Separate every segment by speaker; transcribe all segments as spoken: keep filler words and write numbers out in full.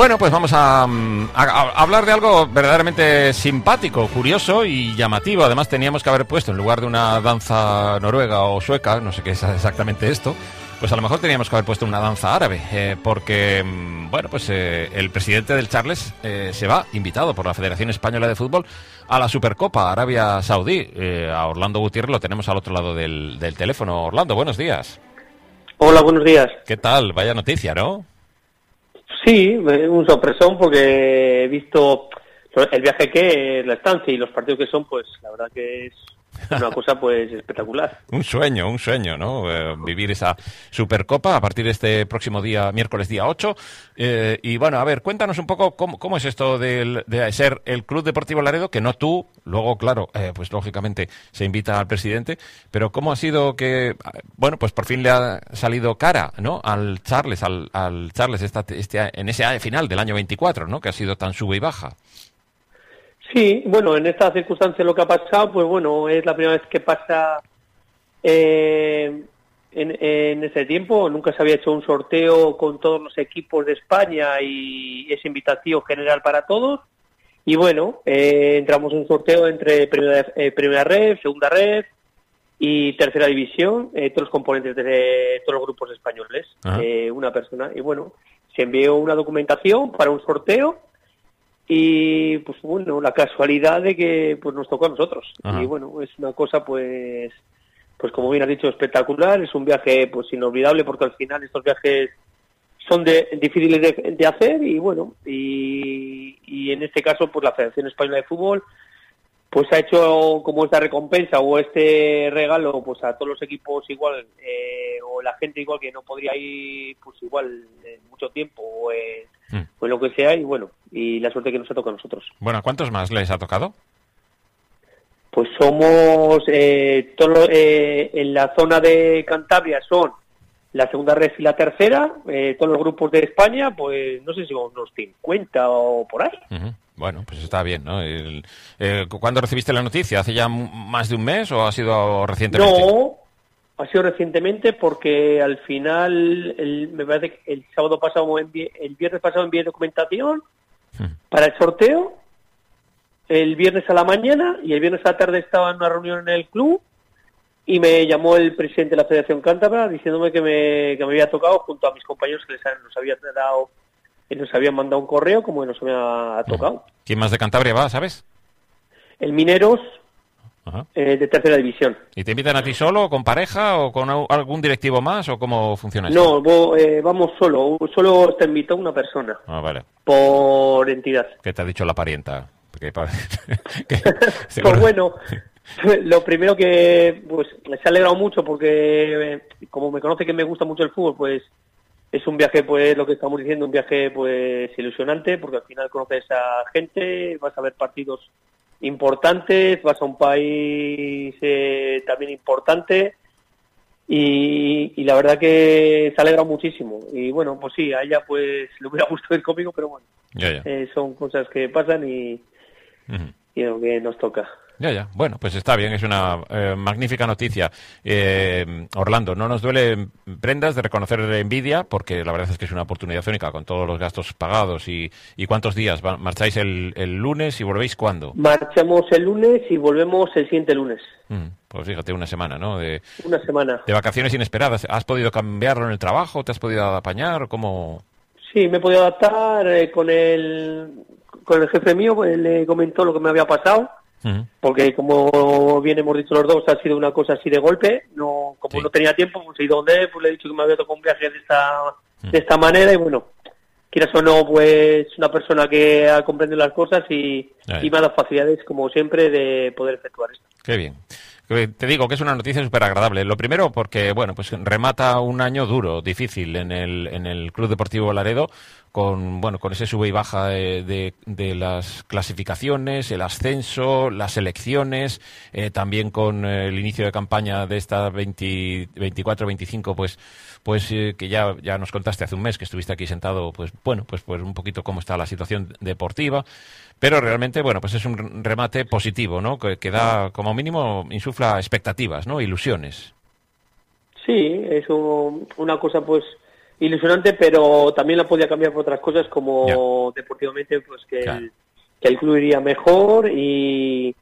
Speaker 1: Bueno, pues vamos a, a, a hablar de algo verdaderamente simpático, curioso y llamativo. Además teníamos que haber puesto, en lugar de una danza noruega o sueca, no sé qué es exactamente esto, pues a lo mejor teníamos que haber puesto una danza árabe, eh, porque, bueno, pues eh, el presidente del Charles eh, se va, invitado por la Federación Española de Fútbol, a la Supercopa Arabia Saudí. Eh, a Orlando Gutiérrez lo tenemos al otro lado del, del teléfono. Orlando, buenos días.
Speaker 2: Hola, buenos días.
Speaker 1: ¿Qué tal? Vaya noticia, ¿no?
Speaker 2: Sí, un sorpresón porque he visto el viaje que es, la estancia y los partidos que son, pues la verdad que es una cosa pues espectacular.
Speaker 1: Un sueño, un sueño, ¿no? Eh, vivir esa Supercopa a partir de este próximo día, miércoles día ocho. Eh, y bueno, a ver, cuéntanos un poco cómo, cómo es esto de, de ser el Club Deportivo Laredo, que no tú, luego, claro, eh, pues lógicamente se invita al presidente, pero cómo ha sido que, bueno, pues por fin le ha salido cara, ¿no? Al Charles, al, al Charles esta, este, en ese final del año veinticuatro, ¿no? Que ha sido tan sube y baja.
Speaker 2: Sí, bueno, en esta circunstancia lo que ha pasado, pues bueno, es la primera vez que pasa eh, en, en ese tiempo. Nunca se había hecho un sorteo con todos los equipos de España y es invitación general para todos. Y bueno, eh, entramos en un sorteo entre primera, eh, primera Ref, segunda Ref y tercera división, eh, todos los componentes de todos los grupos españoles, eh, una persona. Y bueno, se envió una documentación para un sorteo. Y pues bueno, la casualidad de que pues nos tocó a nosotros. Ajá. Y bueno, es una cosa pues pues como bien has dicho, espectacular. Es un viaje pues inolvidable porque al final estos viajes son de, difíciles de, de hacer y bueno, y, y en este caso pues la Federación Española de Fútbol pues ha hecho como esta recompensa o este regalo pues a todos los equipos igual, eh, o la gente igual que no podría ir pues igual en mucho tiempo o en, mm. o en lo que sea, y bueno, y la suerte que nos ha tocado a nosotros.
Speaker 1: Bueno, ¿cuántos más les ha tocado?
Speaker 2: Pues somos eh, todo, eh, en la zona de Cantabria son la segunda red y la tercera, eh, todos los grupos de España, pues no sé si son unos cincuenta o por ahí.
Speaker 1: Uh-huh. Bueno, pues está bien, ¿no? El, eh, ¿Cuándo recibiste la noticia? ¿Hace ya más de un mes o ha sido recientemente?
Speaker 2: No, ha sido recientemente porque al final, el, me parece que el sábado pasado, el viernes pasado envié documentación uh-huh. para el sorteo, el viernes a la mañana y el viernes a la tarde estaba en una reunión en el club y me llamó el presidente de la Federación Cántabra diciéndome que me, que me había tocado junto a mis compañeros que les nos había dado, nos habían mandado un correo como que nos había tocado.
Speaker 1: ¿Quién más de Cantabria va, sabes?
Speaker 2: El Mineros, eh, de tercera división.
Speaker 1: ¿Y te invitan a ti solo, con pareja o con algún directivo más o cómo funciona esto?
Speaker 2: No, vos, eh, vamos solo, solo te invitó una persona.
Speaker 1: Ah, vale.
Speaker 2: Por entidad.
Speaker 1: ¿Qué te ha dicho la parienta? Que,
Speaker 2: que, pues bueno, lo primero que pues se ha alegrado mucho porque eh, como me conoce que me gusta mucho el fútbol, pues es un viaje, pues lo que estamos diciendo, un viaje pues ilusionante porque al final conoces a gente, vas a ver partidos importantes, vas a un país eh, también importante y, y la verdad que se ha alegrado muchísimo. Y bueno, pues sí, a ella pues le hubiera gustado ir conmigo, pero bueno,
Speaker 1: ya, ya.
Speaker 2: Eh, son cosas que pasan y, uh-huh. y lo que nos toca.
Speaker 1: Ya, ya. Bueno, pues está bien, es una eh, magnífica noticia. Eh, Orlando, no nos duele prendas de reconocer envidia, porque la verdad es que es una oportunidad única con todos los gastos pagados. ¿Y, y cuántos días? ¿Marcháis el, el lunes y volvéis cuándo?
Speaker 2: Marchamos el lunes y volvemos el siguiente lunes.
Speaker 1: Mm, pues fíjate, una semana, ¿no? De,
Speaker 2: una semana.
Speaker 1: De vacaciones inesperadas. ¿Has podido cambiarlo en el trabajo? ¿Te has podido apañar? ¿Cómo...?
Speaker 2: Sí, me he podido adaptar eh, con el, con el jefe mío, pues, le comentó lo que me había pasado. Uh-huh. Porque como bien hemos dicho los dos, ha sido una cosa así de golpe, no como sí. no tenía tiempo, pues he ido donde, pues le he dicho que me había tocado un viaje de esta uh-huh. de esta manera y bueno, quieras o no, pues una persona que ha comprendido las cosas y, y me ha dado facilidades como siempre de poder efectuar esto.
Speaker 1: Qué bien. Te digo que es una noticia súper agradable. Lo primero porque, bueno, pues remata un año duro, difícil en el en el Club Deportivo Laredo, con, bueno, con ese sube y baja de, de, de las clasificaciones, el ascenso, las elecciones, eh, también con el inicio de campaña de esta veinte, veinticuatro veinticinco, pues pues eh, que ya ya nos contaste hace un mes que estuviste aquí sentado, pues bueno, pues pues un poquito cómo está la situación deportiva. Pero realmente, bueno, pues es un remate positivo, ¿no? Que, que da, como mínimo, insufla expectativas, ¿no? Ilusiones.
Speaker 2: Sí, es un, una cosa, pues, ilusionante, pero también la podía cambiar por otras cosas, como yeah. deportivamente, pues que, claro. el, que el club iría mejor y,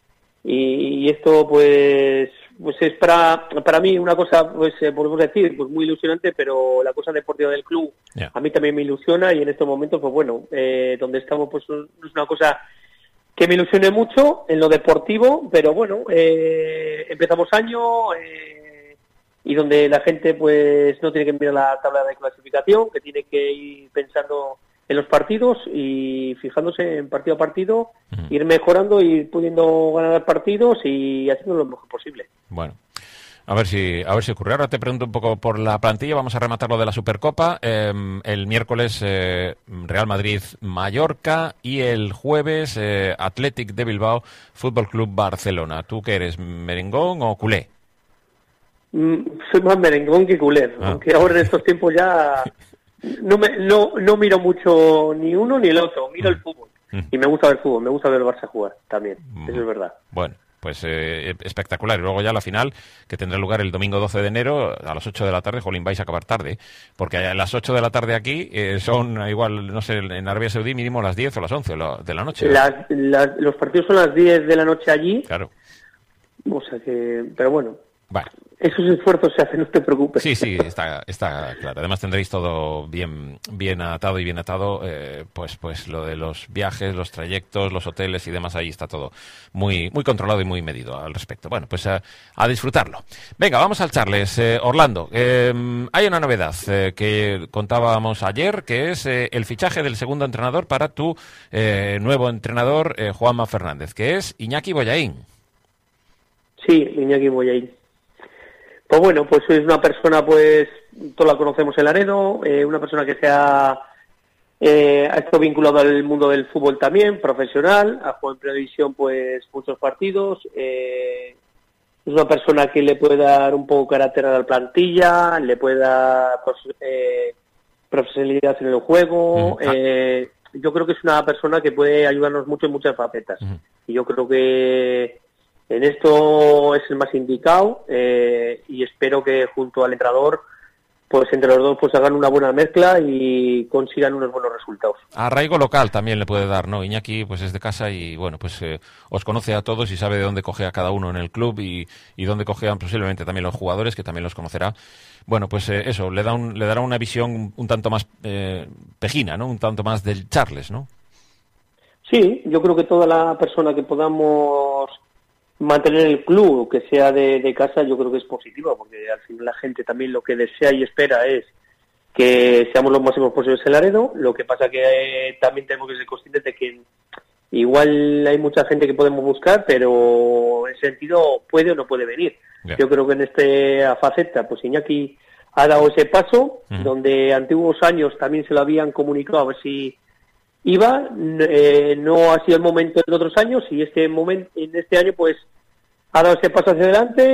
Speaker 2: y, y esto pues pues es para para mí una cosa, pues eh, podemos decir, pues muy ilusionante, pero la cosa deportiva del club yeah. a mí también me ilusiona y en estos momentos, pues bueno, eh, donde estamos, pues es una cosa que me ilusione mucho en lo deportivo, pero bueno, eh, empezamos año eh, y donde la gente pues no tiene que mirar la tabla de clasificación, que tiene que ir pensando en los partidos y fijándose en partido a partido, uh-huh. ir mejorando, ir pudiendo ganar partidos y haciendo lo mejor posible.
Speaker 1: Bueno, a ver si a ver si ocurre. Ahora te pregunto un poco por la plantilla. Vamos a rematar lo de la Supercopa. Eh, el miércoles eh, Real Madrid-Mallorca y el jueves eh, Athletic de Bilbao, Fútbol Club Barcelona. ¿Tú qué eres, merengón o culé?
Speaker 2: Mm, soy más merengón que culé, ah. aunque ahora en estos tiempos ya no me no no miro mucho ni uno ni el otro. Miro mm. el fútbol mm. y me gusta ver fútbol, me gusta ver el Barça jugar también. Mm. Eso es verdad.
Speaker 1: Bueno. Pues eh, espectacular. Y luego ya la final, que tendrá lugar el domingo doce de enero a las ocho de la tarde. Jolín, vais a acabar tarde, porque a las ocho de la tarde aquí eh, son igual, no sé, en Arabia Saudí mínimo las diez o las once de la noche.
Speaker 2: Las, las, los partidos son las diez de la noche allí.
Speaker 1: Claro.
Speaker 2: O sea que, pero bueno.
Speaker 1: Vale.
Speaker 2: Esos esfuerzos se hacen, no te preocupes.
Speaker 1: Sí, sí, está, está claro. Además tendréis todo bien, bien atado y bien atado, eh, pues, pues lo de los viajes, los trayectos, los hoteles y demás, ahí está todo muy, muy controlado y muy medido al respecto. Bueno, pues a, a disfrutarlo. Venga, vamos al Charles. Eh, Orlando, eh, hay una novedad eh, que contábamos ayer, que es eh, el fichaje del segundo entrenador para tu eh, nuevo entrenador, eh, Juanma Fernández, que es Iñaki Bollaín.
Speaker 2: Sí, Iñaki Bollaín. Pues bueno, pues es una persona, pues todos la conocemos en Laredo, eh, una persona que se ha, eh, ha estado vinculado al mundo del fútbol también, profesional, ha jugado en Previsión pues muchos partidos, eh, es una persona que le puede dar un poco carácter a la plantilla, le puede dar pues, eh, profesionalidad en el juego, uh-huh. eh, yo creo que es una persona que puede ayudarnos mucho en muchas facetas, uh-huh. y yo creo que en esto es el más indicado eh, y espero que junto al entrenador, pues entre los dos pues hagan una buena mezcla y consigan unos buenos resultados.
Speaker 1: Arraigo local también le puede dar, ¿no? Iñaki pues es de casa y bueno, pues eh, os conoce a todos y sabe de dónde coge a cada uno en el club y, y dónde cogean posiblemente también los jugadores, que también los conocerá. Bueno, pues eh, eso, le da un, le dará una visión un, un tanto más eh, pejina, ¿no? Un tanto más del Charles, ¿no?
Speaker 2: Sí, yo creo que toda la persona que podamos mantener el club, que sea de, de casa, yo creo que es positivo, porque al final la gente también lo que desea y espera es que seamos los máximos posibles en Laredo. Lo que pasa que eh, también tenemos que ser conscientes de que igual hay mucha gente que podemos buscar, pero en ese sentido puede o no puede venir. Yeah. Yo creo que en esta faceta, pues Iñaki ha dado ese paso, uh-huh. donde antiguos años también se lo habían comunicado a ver si iba, eh, no ha sido el momento en otros años y este momento, en este año pues ha dado ese paso hacia adelante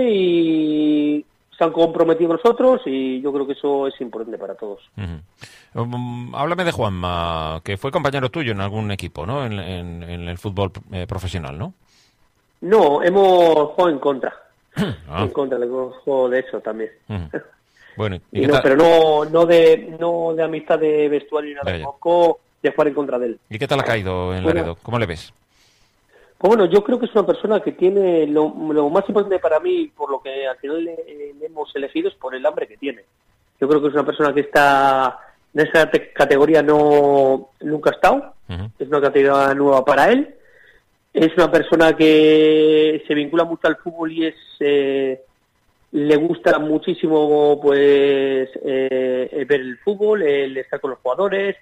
Speaker 2: y se han comprometido nosotros y yo creo que eso es importante para todos.
Speaker 1: Uh-huh. Um, háblame de Juanma, que fue compañero tuyo en algún equipo, ¿no? En, en, en el fútbol eh, profesional, ¿no?
Speaker 2: No, hemos jugado en contra. ah. En contra, le juego de eso también. Uh-huh. Bueno, ¿y y no, pero no no de no de amistad de vestuario ni nada, tampoco de jugar en contra de él.
Speaker 1: ¿Y qué tal ha caído en Laredo? Bueno, ¿cómo le ves?
Speaker 2: Pues bueno, yo creo que es una persona que tiene lo, lo más importante para mí, por lo que al final le, le hemos elegido, es por el hambre que tiene. Yo creo que es una persona que está en esa te- categoría no nunca ha estado, uh-huh. es una categoría nueva para él. Es una persona que se vincula mucho al fútbol y es eh, le gusta muchísimo pues eh, ver el fútbol, el estar con los jugadores,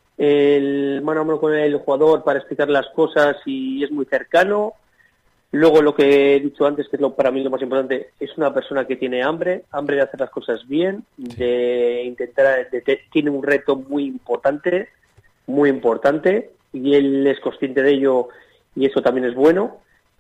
Speaker 2: el mano a mano con el jugador para explicar las cosas y es muy cercano. Luego lo que he dicho antes, que es lo, para mí lo más importante, es una persona que tiene hambre, hambre de hacer las cosas bien, sí. de intentar, de, de, tiene un reto muy importante, muy importante, y él es consciente de ello y eso también es bueno.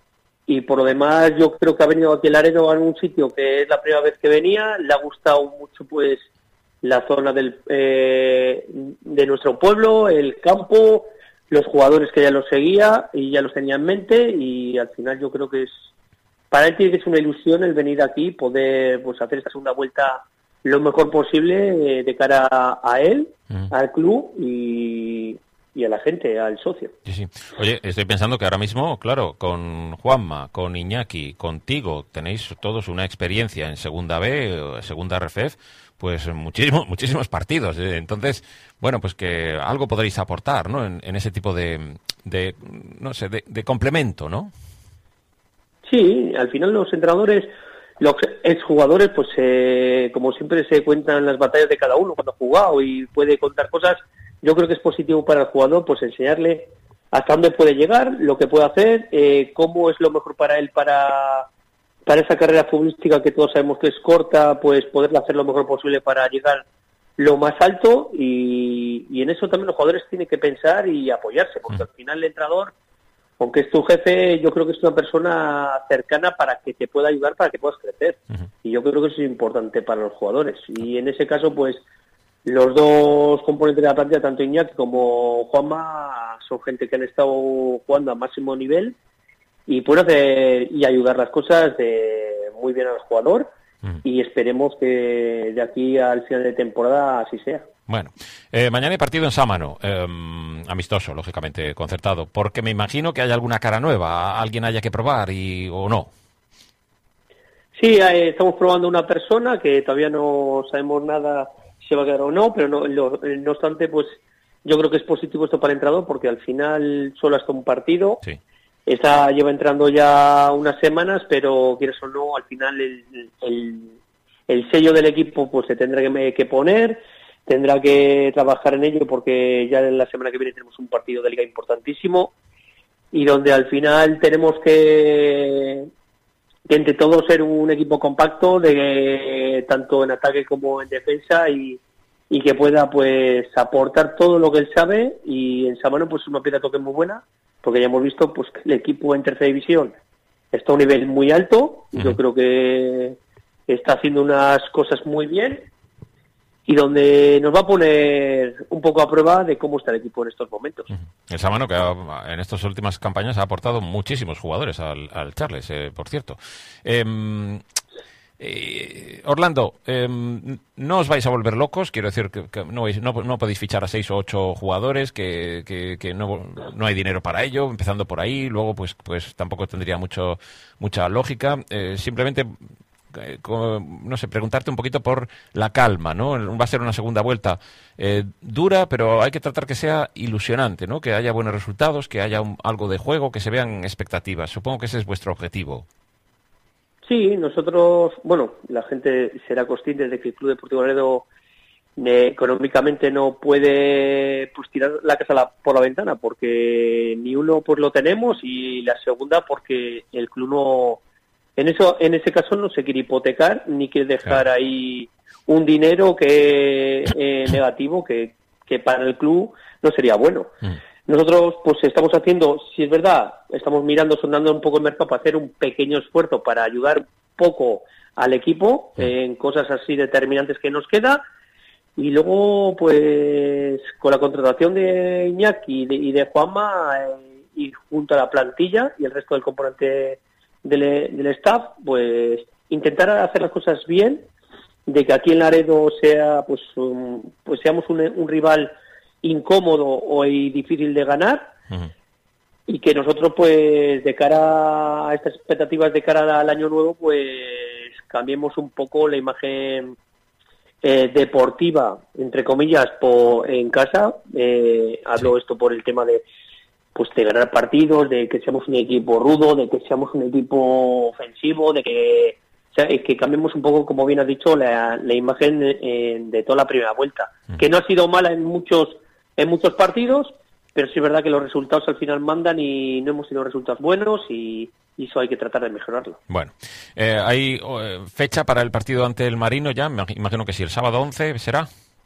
Speaker 2: Y por lo demás yo creo que ha venido aquí a Laredo a un sitio que es la primera vez que venía, le ha gustado mucho pues la zona del eh, de nuestro pueblo, el campo, los jugadores que ya los seguía y ya los tenía en mente y al final yo creo que es para él tiene que ser una ilusión el venir aquí, poder pues hacer esta segunda vuelta lo mejor posible eh, de cara a, a él,
Speaker 1: mm.
Speaker 2: al club y, y a la gente, al socio.
Speaker 1: Sí, sí. Oye, estoy pensando que ahora mismo, claro, con Juanma, con Iñaki, contigo, tenéis todos una experiencia en Segunda B, Segunda R F F, pues muchísimos, muchísimos partidos. ¿eh? Entonces, bueno, pues que algo podréis aportar, ¿no? En, en ese tipo de, de no sé, de, de complemento, ¿no?
Speaker 2: Sí, al final los entrenadores, los exjugadores, pues eh, como siempre se cuentan las batallas de cada uno cuando ha jugado y puede contar cosas. Yo creo que es positivo para el jugador, pues enseñarle hasta dónde puede llegar, lo que puede hacer, eh, cómo es lo mejor para él para, para esa carrera futbolística que todos sabemos que es corta, pues poderla hacer lo mejor posible para llegar lo más alto y, y en eso también los jugadores tienen que pensar y apoyarse, porque al final el entrenador, aunque es tu jefe, yo creo que es una persona cercana para que te pueda ayudar, para que puedas crecer. Uh-huh. Y yo creo que eso es importante para los jugadores. Y en ese caso, pues, los dos componentes de la plantilla, tanto Iñaki como Juanma, son gente que han estado jugando a máximo nivel y pueden hacer y ayudar las cosas de muy bien al jugador. Uh-huh. Y esperemos que de aquí al final de temporada así sea.
Speaker 1: Bueno, eh, mañana hay partido en Sámano, eh, amistoso, lógicamente, concertado, porque me imagino que hay alguna cara nueva, alguien haya que probar y o no.
Speaker 2: Sí, eh, estamos probando una persona que todavía no sabemos nada si se va a quedar o no, pero no, no, no obstante, pues yo creo que es positivo esto para el entrenador porque al final solo hasta un partido.
Speaker 1: Sí.
Speaker 2: Esa lleva entrando ya unas semanas, pero quieres o no, al final el, el, el sello del equipo pues se tendrá que, que poner. Tendrá que trabajar en ello porque ya en la semana que viene tenemos un partido de liga importantísimo y donde al final tenemos que, que entre todos ser un equipo compacto de tanto en ataque como en defensa y, y que pueda pues aportar todo lo que él sabe y en Sámano pues es una piedra de toque muy buena porque ya hemos visto pues que el equipo en tercera división está a un nivel muy alto. Uh-huh. Yo creo que está haciendo unas cosas muy bien y donde nos va a poner un poco a prueba de cómo está el equipo en estos momentos.
Speaker 1: El Sámano, que ha, en estas últimas campañas ha aportado muchísimos jugadores al, al Charles, eh, por cierto. Eh, eh, Orlando, eh, no os vais a volver locos, quiero decir que, que no, no, no podéis fichar a seis o ocho jugadores, que, que, que no, no hay dinero para ello, empezando por ahí, luego pues, pues tampoco tendría mucho mucha lógica. Eh, simplemente... no sé, preguntarte un poquito por la calma, ¿no? Va a ser una segunda vuelta eh, dura, pero hay que tratar que sea ilusionante, ¿no? Que haya buenos resultados, que haya un, algo de juego, que se vean expectativas. Supongo que ese es vuestro objetivo.
Speaker 2: Sí, nosotros, bueno, la gente será consciente de que el Club Deportivo Laredo eh, económicamente no puede pues tirar la casa la, por la ventana, porque ni uno pues lo tenemos y la segunda porque el club no... En eso, en ese caso no se quiere hipotecar ni quiere dejar claro. ahí un dinero que eh, negativo que, que para el club no sería bueno. Mm. Nosotros pues estamos haciendo, si es verdad, estamos mirando, sondando un poco el mercado para hacer un pequeño esfuerzo para ayudar un poco al equipo mm. eh, en cosas así determinantes que nos queda y luego pues con la contratación de Iñaki y de, y de Juanma eh, y junto a la plantilla y el resto del componente Del, del staff, pues intentar hacer las cosas bien, de que aquí en Laredo sea, pues, un, pues seamos un, un rival incómodo o y difícil de ganar, uh-huh. y que nosotros, pues, de cara a estas expectativas de cara al año nuevo, pues cambiemos un poco la imagen eh, deportiva, entre comillas, por, en casa. Eh, hablo sí. esto por el tema de pues de ganar partidos, de que seamos un equipo rudo, de que seamos un equipo ofensivo, de que, o sea, que cambiemos un poco, como bien has dicho, la, la imagen de, de toda la primera vuelta, mm. que no ha sido mala en muchos en muchos partidos, pero sí es verdad que los resultados al final mandan y no hemos tenido resultados buenos y, y eso hay que tratar de mejorarlo.
Speaker 1: Bueno, eh, ¿hay eh, fecha para el partido ante el Marino ya? Me imagino que sí, el sábado once será.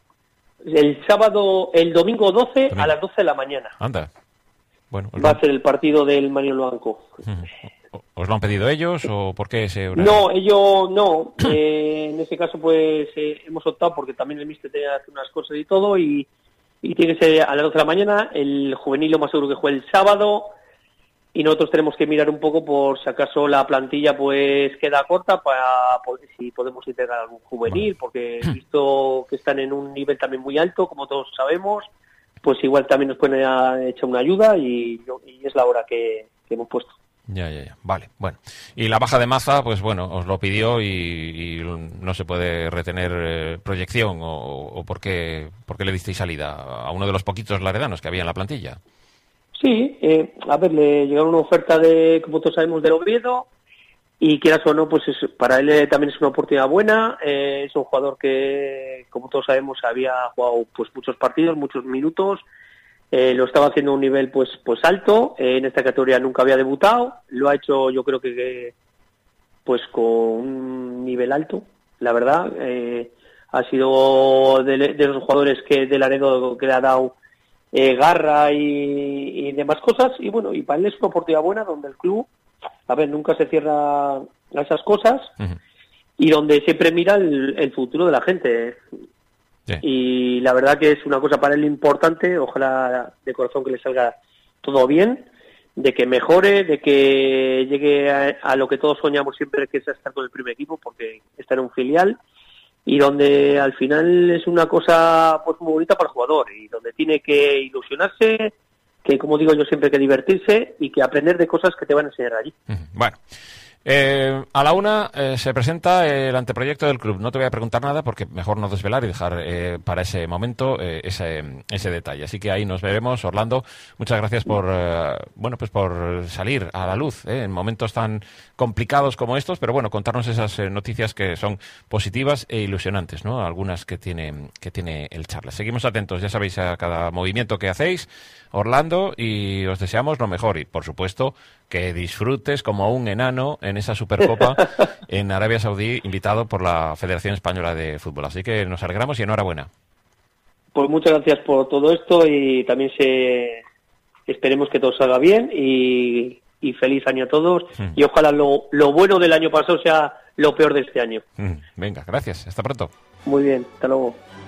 Speaker 2: El sábado, el domingo doce domingo. A las doce de la mañana.
Speaker 1: Anda. Bueno,
Speaker 2: va a ser el partido del Marino Blanco.
Speaker 1: ¿Os lo han pedido ellos o por qué ese horario?
Speaker 2: No, ellos no. Eh, en ese caso, pues eh, hemos optado porque también el míster tiene que hacer unas cosas y todo y, y tiene que ser a las doce de la mañana. El juvenil lo más seguro que juegue el sábado. y nosotros tenemos que mirar un poco por si acaso la plantilla pues queda corta para poder, si podemos integrar algún juvenil, porque he visto que están en un nivel también muy alto, como todos sabemos, pues igual también nos pueden echar una ayuda y, y es la hora que, que hemos puesto.
Speaker 1: Ya, ya, ya. Vale, bueno. Y la baja de Maza, pues bueno, os lo pidió y, y no se puede retener eh, proyección o, o por qué, por qué le disteis salida a uno de los poquitos laredanos que había en la plantilla.
Speaker 2: Sí, eh, a ver, le llegaron una oferta de, como todos sabemos, del Oviedo y quieras o no, pues es, para él eh, también es una oportunidad buena. Eh, es un jugador que, como todos sabemos, había jugado pues muchos partidos, muchos minutos. Eh, lo estaba haciendo a un nivel pues pues alto. Eh, en esta categoría nunca había debutado. Lo ha hecho, yo creo que, que pues con un nivel alto, la verdad. Eh, ha sido de, de los jugadores que del Laredo que le ha dado Eh, garra y, y demás cosas, y bueno, y para él es una oportunidad buena donde el club, a ver, nunca se cierra a esas cosas, uh-huh. y donde siempre mira el, el futuro de la gente. Sí. Y la verdad que es una cosa para él importante, ojalá de corazón que le salga todo bien, de que mejore, de que llegue a, a lo que todos soñamos siempre, que es estar con el primer equipo, porque está en un filial, y donde al final es una cosa pues muy bonita para el jugador y donde tiene que ilusionarse, que como digo yo siempre hay que divertirse y que aprender de cosas que te van a enseñar allí.
Speaker 1: Bueno, eh, a la una eh, se presenta el anteproyecto del club. No te voy a preguntar nada porque mejor no desvelar y dejar eh, para ese momento eh, ese, ese detalle. Así que ahí nos veremos. Orlando, muchas gracias por eh, bueno pues por salir a la luz eh, en momentos tan complicados como estos, pero bueno, contarnos esas eh, noticias que son positivas e ilusionantes, ¿no? Algunas que tiene que tiene el Charla. Seguimos atentos, ya sabéis, a cada movimiento que hacéis, Orlando, y os deseamos lo mejor y, por supuesto, que disfrutes como un enano en esa Supercopa en Arabia Saudí, invitado por la Federación Española de Fútbol. Así que nos alegramos y enhorabuena.
Speaker 2: Pues muchas gracias por todo esto y también se esperemos que todo salga bien y, y feliz año a todos. Mm. Y ojalá lo, lo bueno del año pasado sea lo peor de este año.
Speaker 1: Mm. Venga, gracias. Hasta pronto.
Speaker 2: Muy bien, hasta luego.